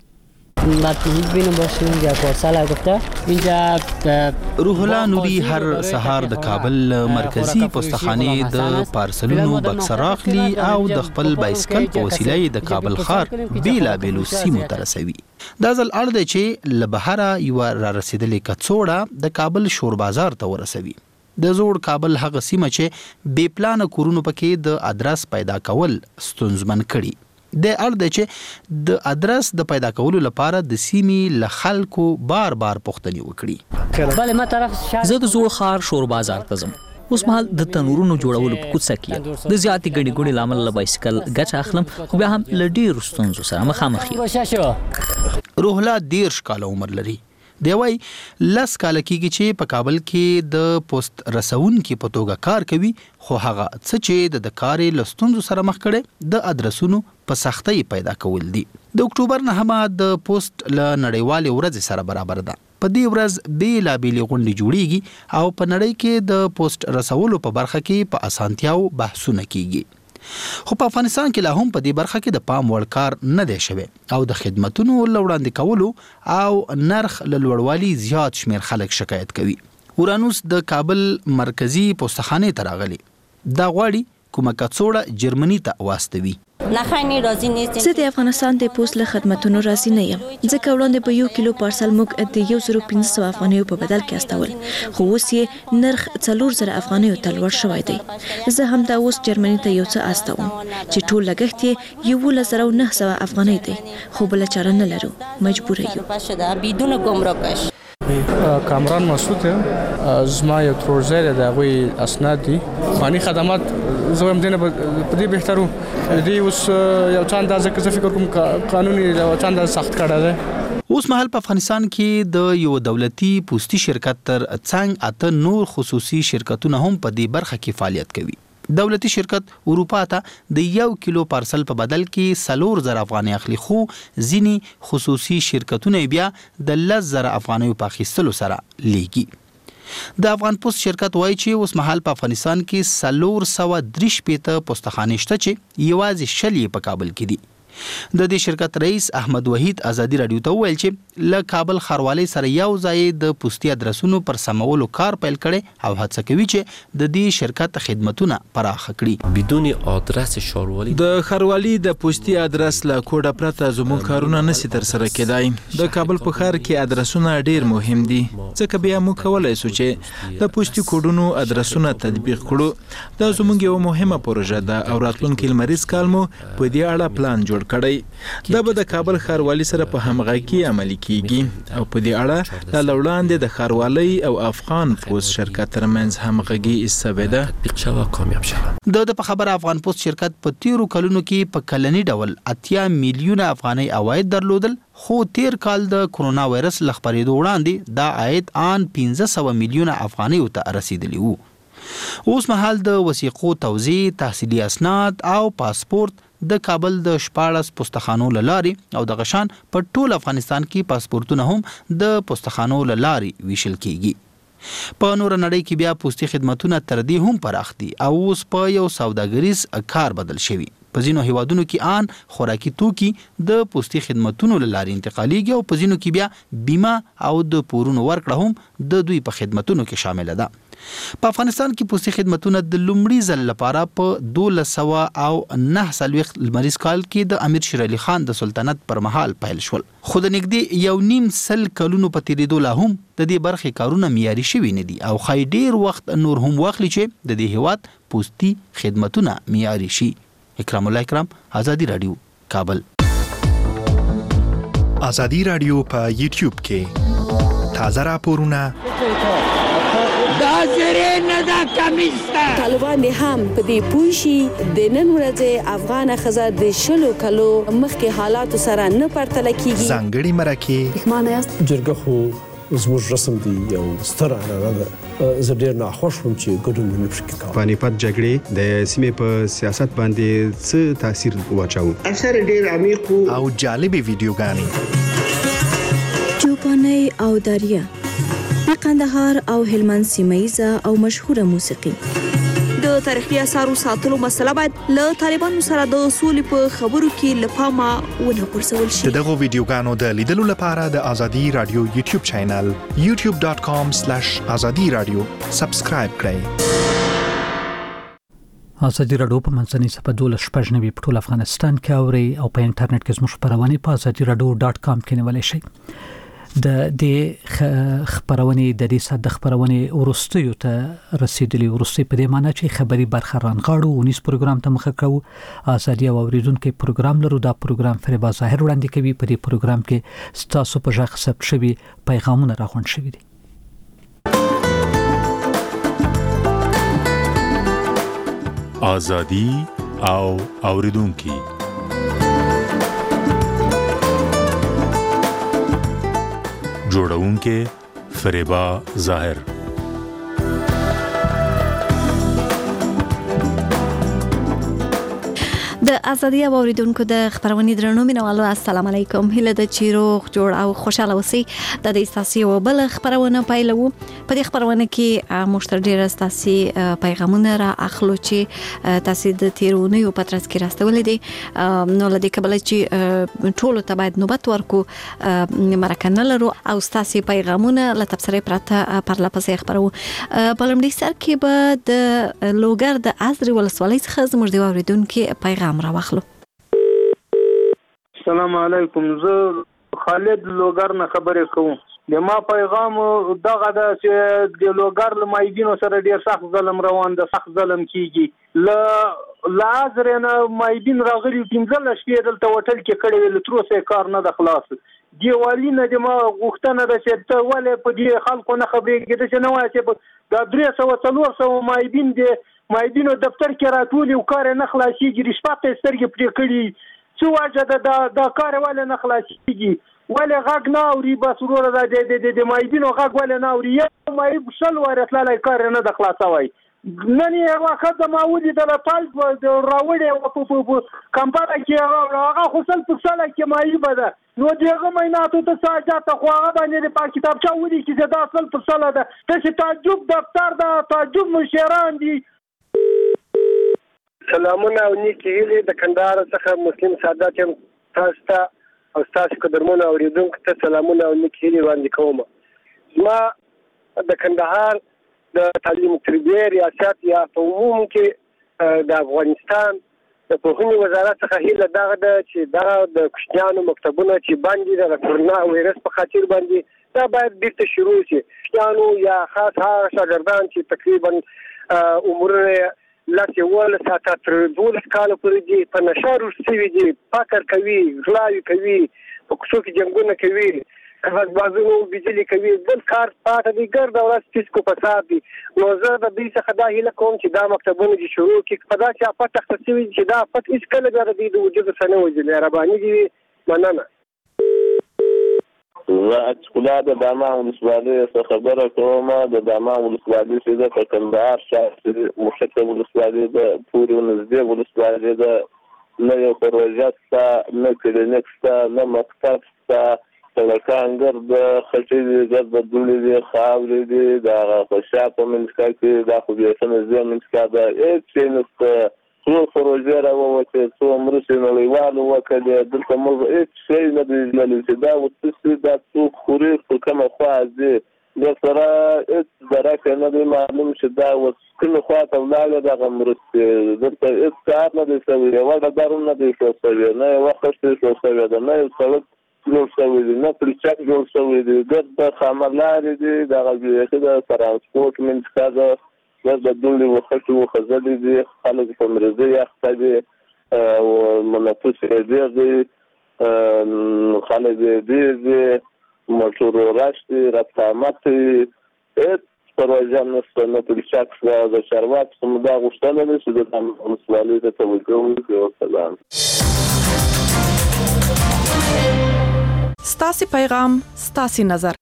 روح الله نوري هر سهار د کابل مرکزی پوسټخانه د پارسلونو بکس راخلي او د خپل بایسکل په وسیله د کابل ښار بیلا بیلو سیمو ته رسوي. دا ځل اړ دی چې له بهره یو را رسیدلې کڅوړه د کابل شور بازار ته ورسوي. د زوړ کابل هغه سیمه چې بې پلان کورونو پکې د ادرس پیدا کول ستونزمن کړي. د اړ دی چې د ادرس د پیدا کولو لپاره د سیمې له خلکو بار بار پوښتنې وکړي. زه د زوړ ښار شور بازار ته ځم. اوس مهال د تنورونو جوړولو په کوڅه کې د زیاتې ګڼې ګوڼې له امله له بایسکل ګټه اخلم خو بیا هم له ډېرو ستونزو سره مخامخ یم. روح الله دېرش کاله عمر لري. دی وايي لس کاله کېږي چې په کابل کې د پوسټ رسونکي په توګه کار کوي خو هغه څه چې د کارې له ستونزو سره مخ کړي د ادرسونو په سختۍ پیدا کول دي. د اکتوبر نهمه د پوسټ له نړیوالې ورځې سره برابر ده. په دې ورځ بیلابېلې غونډې جوړیږي او په نړۍ کې د پوسټ رسولو په برخه کې په اسانتیاو بحثونه کیږي. خو په افغانستان کې لا هم په دې برخه کې د پام وړ کار نه دی شوی او د خدماتونو لوړاندې کولو او نرخ له لوړوالي زیات شمیر خلک شکایت کوي. اورانوس د کابل مرکزی پوسټخانه ته راغلی. دا غواړي کومه کڅوړه جرمني ته واستوي. زه د افغانستان د پوسټ له خدماتونو راضي نه یم ځکه وړاندې په یو کیلو پارسل موږ د یو زره پنځه سوه افغانیو په بدل کې استول خو اوس یې نرخ څلور زره افغانیو ته لوړ شوی دی. زه هم دا اوس جرمني ته یو څه استوم چې ټول لګښت یې یولس زره و نهه سوه افغانۍ دی خو بله چاره نه لرو مجبور یو. کامران مسعود یم. زما یو ترورزی دی د هغوی اسناد دي فاني خدمات زه وایم دې نه په دې بهترو دې اوس یو څه اندازه که زه فکر کوم قانوني یو څه اندازه سخت کړی دی. اوس مهال په افغانستان کې د یو دولتي پوسټي شرکت تر څنګ اته نور خصوصي شرکتونه هم په دې برخه کې فعالیت کوي. دولتي شرکت اروپا ته د یو کیلو پارسل په بدل کې څلور زره افغانۍ اخلي خو ځینې خصوصي شرکتونه بیا د لس زره افغانیو په اخیستلو سره لیږي. د افغان پوسټ شرکت وایي چې اوس مهال په افغانستان کې څلور سوه درې شپېته پوسټخانې شته چې یوازې شل یې په کابل کې دي. د دې شرکت رئیس احمد وحید ازادي رادیو ته وویل چې له کابل ښاروالۍ سره یو ځای د پوسټي ادرسونو پر سمولو کار پیل کړي او هڅه کوي چې د دې شرکت خدمتونه پراخ کړي. بدون آدرس ښاروالۍ د ښاروالۍ د پوسټي ادرس له کوډه پرته زموږ کارونه نشي تر سره کېدای. د کابل په ښار کې ادرسونه ډیر مهم دي ځکه بیا موږ کولای شو چې د پوسټي کوډونو ادرسونه تطبیق کړو. دا زموږ یو مهمه پروژه ده او راتلونکي لمریز کال مو په دې اړه پلان جوړ جوړ کړی دا به د کابل ښاروالي سره په همغږي عملي کیږي او په دې اړه لا وړاندې د ښاروالي او افغان پوسټ شرکت ترمنځ همغږي استبده تطبیق شوه کامیاب شوه د په خبره افغان پوسټ شرکت په تیرو کلونو کې په کلنی ډول اتیا میلیونه افغاني عواید درلودل خو تیر کال د کرونا وایرس لخپریدو وړاندې دا عاید آن پنځه سوه میلیونه افغاني ته رسیدلی وو. اوس مهال د وثیقو توزیع، تحصیلي اسناد او پاسپورت د کابل د شپاړس پوستخانو لارې او د غشان په ټول افغانستان کې پاسپورتونه هم د پوستخانو لارې ویشل کیږي. په نور نړۍ کې بیا پوستي خدماتونه تر دې هم پراخ دي او اوس په یو سوداګریز کار بدل شوی. په ځینو هیوادونو کې آن خوراکي توکي د پوستي خدماتونو لارې انتقالیږي او په ځینو کې بیا بیمه او د پورونو ورکړه هم د دوی په خدماتونو کې شامل ده. په افغانستان کې پوستي خدماتونه د لومړي ځل لپاره په دولس سوه او نهه څلوېښت لمریز کال کې د امیر شیر علي خان د سلطنت پر مهال پیل شول. خو د نږدې یو نیم سل کلونو په تیریدو لا هم د دې برخې کارونه معیاري شوي نه دي او ښایي ډېر وخت نور هم واخلي چې د دې هیواد پوستي خدماتونه معیاري شي. اکرام الله اکرام، آزادی رادیو، کابل. آزادی رادیو په یوټیوب کې تازه راپورونه دا زری نه دا کمیسته طالبان هم په دې پوښي د نن ورځې افغان خزه د شلو کلو مخکې حالات سره نه پرتله کیږي. ځانګړي مرکه پښمانه یاست جرګه خو زموږ رسم دی یو ستر عنعنه ده. زه ډېر ناخوښ وم چې ګډون مې نشو کولی. پانیپت جګړې د سیمې په سیاست باندې څه تاثیر واچاوه؟ اثر ډېر عمیق او جالبې ویډیوګانې چوپاني او داریا د قندهار او هلمند سیمه او مشهوره موسیقي. د تاریخي اثارو ساتلو مسله باید له طالبانو سره د اصول په خبرو کې لپاره ونه پرسول شي. دغه ویډیوګانو د لیدلو لپاره د آزادی رادیو یوټیوب چینل یوټیوب ډاټ کام سلیش آزادی رادیو سبسکرایب کړئ. آزادی رادیو په منځنۍ صفحه دولس شپږ نوي په ټول افغانستان کې اوري او په انټرنیټ کې زموږ خبرونه په آزادی رادیو ډاټ کام کې نیولای شئ. د دې خبرونه د دې سات د خبرونه ورستیو ته رسیدلی ورستی په دې معنی چې خبري برخه رانغاړو ونیس پروګرام ته مخه کوو. آزادی او اوریدونکو پروګرام لرو. دا پروګرام فریبا ظاهر وړاندې کوي. په دې پروګرام کې ستاسو په ژغ ثبت شوی پیغامونه راغونډ شوي دي. آزادی او اوریدونکو جوړونکې فریبا ظاهر. د آزادی او اوریدونکو د خبرونې درنو مینوالو السلام علیکم. هله د چیروغ جوړ او خوشاله اوسئ. د دې ستاسو بل خبرونه پایلو. په دې خبرونه کې مشتر ډیر ستاسو پیغامونه را اخلو چې تاسو د تیرونیو پترس کې راستولې دي. نو لدې کبل چې ټول ته باید نوبت ورکو مرکنه لرو او ستاسو پیغامونه له تبصره پرته پر لپسې خبرو. په لمړي سر کې به د لوګر د ازري ولسوالۍ څخه زموږ دی اوریدونکو پیغام را واخلو. السلام علیکم. زه خالد لوګر نه خبرې کوم. د ما پیغام دغه د چې د لوګر له مایدینو سره ډیر سخت ظلم روان ده. سخت ظلم کیږي. ل لازرنه مایدین راغلي پنځه شپې دلته وټل کې کړي ل تروسه کار نه د خلاص. دیوالی نه د ما غوښتنه ده چې ته ولې په دې خلکو نه خبرې کېده چې نه وایي چې د درې سوه څلور سوه مایدین د مایدینو دفتر کې راټولي او کار نه خلاصيږي. رشوت یې سترګې پرې کړي. څه وجه ده دا کار ولې نه خلاصيږي؟ ولې غږ نه اوري؟ بس وروره د د مایدینو غږ ولې نه اوري؟ یو مایب شل واره تللی کار نه د خلاصوي. نن یې وخت د ما ولیدله پالس راوړې په کمپاله کې هغه خو سل په سله کې مایبه ده. نو دغه میناتو ته ساجاته خو هغه باندې په کتابچه ولیکي چې دا سل په سله ده. داسې تعجب دفتر ده، تعجب مشران دي. سلامونه او نیکی هیلې د کندهار څخه مسلم سادات یم. تاسو ته او تاسو قدرمنو اوریدونکو ته سلامونه او نیکی هیلې وړاندې کوم. زما د کندهار د تعلیم تربیه ریاست یا په عموم کې د افغانستان د پوهنې وزارت څخه هیله دغه ده چې دا د کوچنیانو مکتبونه چې باندې د کرونا وایرس په خاطر باندې دا باید بیرته شروع شي. کوچنیانو یا خاص هغه شاګردان چې تقریبا عمرونه لاس یوولس ساعته تر دولس کاله پورې دي په نشه روږد شوي دي، فقر کوي، غلاوې کوي، په کوڅو کې جنګونه کوي، کاغذبازونو بجلي کوي، بل کار پاته دی، ګرده ورځ فسق و فساد دي. نو زه د دوی څخه دا هیله کوم چې دا مکتبونه چې شروع کړي په داسې افت اخته شوي چې دا افت هېڅکله بیا د دوی د وجود څخه نه وځي. مهرباني دې وي، مننه. زه اچکولا د دامان ولسوالۍ څخه خبره کوم. د دامان ولسوالۍ چې ده په کندهار ښار مشکه ولسوالۍ ده پورې نږدې ولسوالۍ ده، نه یو پروژه شته، نه کلینیک شته، نه مکتب شته، سړکان ګرده خټې دي، ګرده دوړې دي، خاورې دي، د هغه په شا په منځکا کې دا خو بیا ښه نږدې منځکا ده، هېڅ شی نشته. څو پروژې راووتې، څو مرستې نړیوالو وکړې، دلته موږ هېڅ شی نه دی لیدلی چې دا اوس څه دا څوک خوري، په کومه خوا ځي. د سره هېڅ درکه نه دی معلوم چې دا اوس کومې خوا ته ولاړې دغه مرستې. دلته هېڅ کار نه دی شوی، یوه ډبره نه دی ښه شوې، نه یوه خښتې ښه شوې ده، نه یو سړک جوړ شوی دی، نه پلچک جوړ شوی دی، ګرده خامه لارې دي، دغه بیخي د ترانسپورټ منځکا ده، ګرده دوړې و خټې وخځلې دي، خلک په مریضۍ اخته دي، منفس یې ډېر دی، خلک یې ډېر دي، موټر رش دی، ربط آمد دی، هېڅ پروژه نشته، نه پلچک شته. د چارواکو څخه مو دا غوښتنه ده چې د دامان ولسوالۍ ته توجه وکړي. وسلام. ستاسې پیغام ستاسې نظر.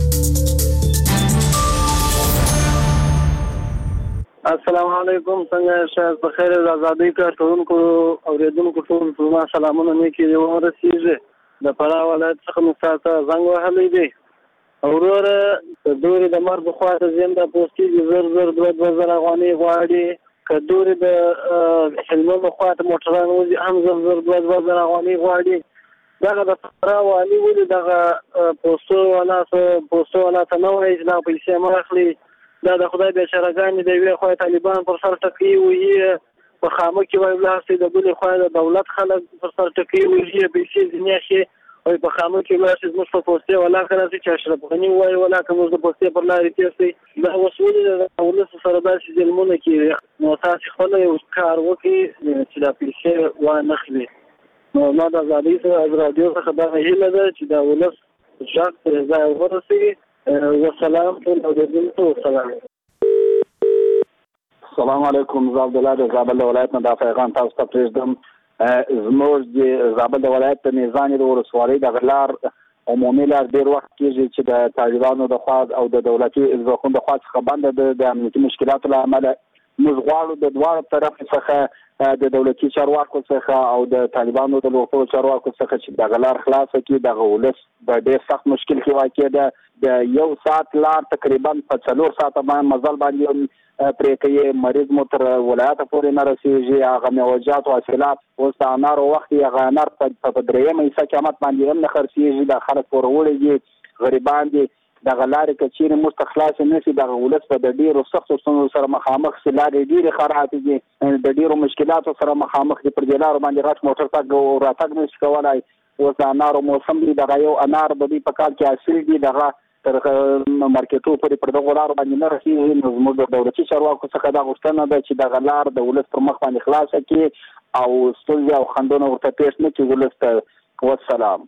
السلام علیکم، څنګه شاید په خیر د ازادۍ کارکوونکو اورېدونکو ټول په ما سلامونه نیکې دې ورسېږي. د فراه ولایت څخه مو تاسو زنګ وهلی دی. وروره د دورې د مرګ خوا ته ځم، دا پوسټېږي زر زر دوه دوه زره افغانۍ غواړي. که دورې د هلمند خوا ته موټران وځي هم زر زر دوه دوه زره افغانۍ غواړي. دغه د فراه والي ولې دغه پوسټو والا پوسټو والا ته نه وایي چې دا پیسې مه اخلي؟ دا د خدای بیچارهګانې د یوې خوا طالبان پر سر ټکوي وهي، په خامه کې وایي ولاړ شئ، د بلې خوا د دولت خلک پر سر ټکوي وهي، پیسې ځینې اخلي، وایي په خامه کې ولاړ شئ، زموږ په پوستې ولاکه راشي چې اشرف غني ووایي ولاکه موږ د پوستې پر لارې تېر شئ. دا اوس ولې د ولس سره داسې ظلمونه کېږي؟ نو تاسې خپله یو کار وکړئ چې دا پیسې وانخلي. نو ما د ازادۍ څخه از رادیو څخه دغه هیله ده چې دا ولس غږ ترې ځای ورسوي. وسلام ټول اورېدونکو، وسلام. السلام علیکم، زه عبدالله د زابل د ولایت نه دا پیغام تاسو ته پرېږدم. زموږ د زابل د ولایت د میزانې د ولسوالۍ دغه لار عمومي لار ډېر وخت کېږي چې د طالبانو د خوا او د دولتي ځواکونو د خوا څخه بنده ده. د امنیتي مشکلاتو له امله موږ غواړو د دواړو طرف څخه د دولتي چارواکو څخه او د طالبانو د لوکو چارواکو څخه چې دغه لار خلاصه کړي. دغه ولس په ډېر سخت مشکل کې واقع ده. د یو ساعت لار تقریبا په څلور ساعته باندې مزل باندې پرې کوي، مریض مو تر ولایته پورې نه رسېږي. هغه میوجات او حاصلات اوس د انارو وخت یې هغه انار په درېیمه حصه قیمت باندې هم نه خرڅېږي. د خلک پورولې دي، غریبان دي. دغه لارې که چیرې موږ ته خلاصې نه شي، دغه ولس به د ډېرو سختو ستونزو سره مخامخ شي. لارې ډېرې خرابې دي، د ډېرو مشکلاتو سره مخامخ دي. پر دې لارو باندې غټ موټر تګ او راتګ نه شي کولی. اوس د انارو موسم دی، دغه یو انار به دوی په کال کې حاصل دي، دغه تر مارکیټو پورې پر دغو لارو باندې نه رسېږي. نو زموږ د دولتي چارواکو څخه دا غوښتنه ده چې دغه لار د ولس پر مخ باندې خلاصه کړي او ستونزې او خنډونه ورته پېښ نه کړي ولس ته. والسلام.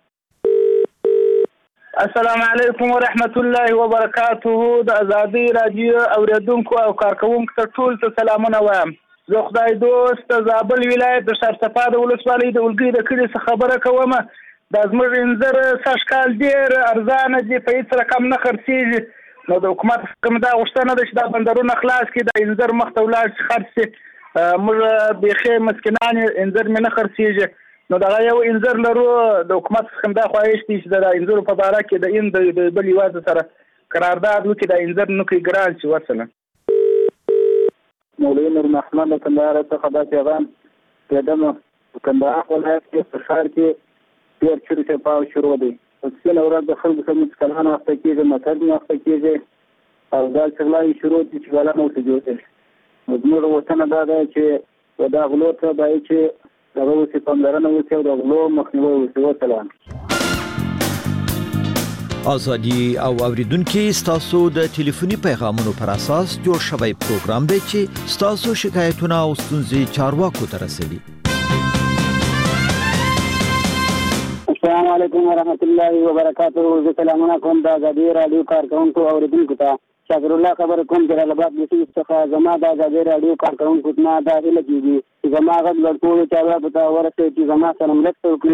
السلام علیکم ورحمت الله وبرکاته. د ازادۍ رادیو اوریدونکو او کارکوونکو ته ټول ته سلامونه وایم. زه خدای دوست د زابل ولایت د شارصفا د ولسوالۍ د اولګي د کلي څخه خبره کوم. دا زموږ انځر سږ کال ډېر ارزانه دي، په هېڅ رقم نه خرڅېږي. نو د حکومت څخه دا غوښتنه ده چې دا بندرونه خلاص کړي، د انځر مخ ته ولاړ شي، خرڅ شي. موږ بیخي مسکینان یو، انځر مې نه خرڅېږي. نو دغه یو انځر لرو، د حکومت څخه دا خواهش دی چې د انځرو په باره کې د این د بل هېواد سره قرارداد وکړي، د انځر نو کړي ګران شي. وسلام. مولوي نور محمد د کندهار څخه دا پیغام پرېږدم. په کندهار ولایت کې په ښار کې ډېر چور چپاو شروع دی. سپینه ورځ د خلکو سره مسکلان اخته کېږي، متل مې اخته کېږي او دا چغلاوې شروع دي چې غلا نه ورته جوړ شي. نو زموږ غوښتنه دا ده چې دا غلو ته باید چې دغه وسې پاملرنه وشي او د غلو مخنیوی وشي. وسلام. ازادي او اوریدونکو ستاسو د ټلیفوني پیغامونو پر اساس جوړ شوی پروګرام دی چې ستاسو شکایتونه او ستونزې چارواکو ته رسوي. السلام علیکم ورحمۃ اللہ وبرکاتہ. زه سلامونه کوم د ازادي رادیو کارکونکو او اوریدونکو ته. شاکر الله خبر کوم جلال آباد د سیمې څخه زما د ازادي رادیو کارکونکو نه دا هیله کیږي چې زما غږ له ټولو چارواکو ته ورسېږي چې زما سره مرسته وکړي